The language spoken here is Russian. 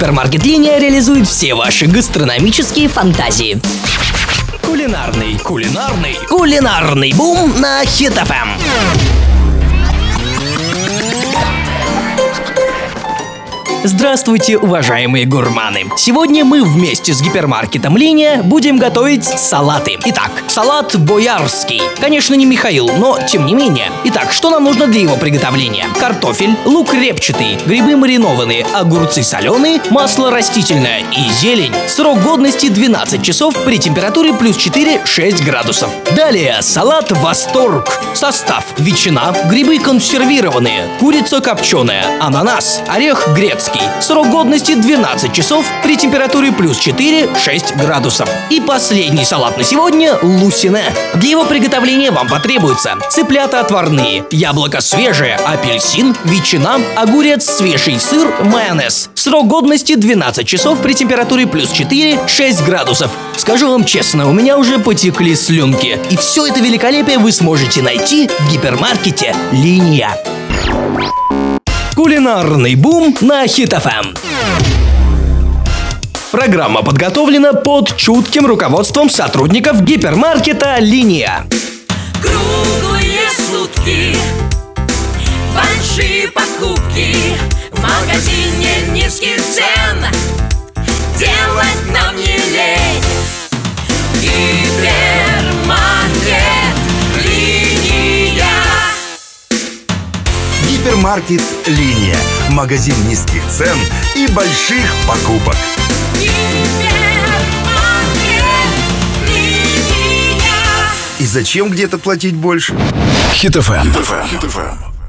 Гипермаркет Линия реализует все ваши гастрономические фантазии. Кулинарный бум на Hit FM. Здравствуйте, уважаемые гурманы! Сегодня мы вместе с гипермаркетом Линия будем готовить салаты. Итак, салат боярский. Конечно, не Михаил, но тем не менее. Итак, что нам нужно для его приготовления? Картофель, лук репчатый, грибы маринованные, огурцы соленые, масло растительное и зелень. Срок годности 12 часов при температуре плюс 4-6 градусов. Далее салат «Восторг». Состав: ветчина, грибы консервированные, курица копченая, ананас, орех грецкий. Срок годности 12 часов при температуре плюс 4-6 градусов. И последний салат на сегодня – лусине. Для его приготовления вам потребуется цыплята отварные, яблоко свежее, апельсин, ветчина, огурец, свежий сыр, майонез. Срок годности 12 часов при температуре плюс 4-6 градусов. Скажу вам честно, у меня уже потекли слюнки. И все это великолепие вы сможете найти в гипермаркете Линия. Кулинарный бум на Hit FM. Программа подготовлена под чутким руководством сотрудников гипермаркета Линия. Круглые сутки, большие покупки, в магазине низких цен, делать нам не лень. Гипермаркет Линия. Гипермаркет Линия. Магазин низких цен и больших покупок. Гипермаркет Линия. И зачем где-то платить больше? Hit FM.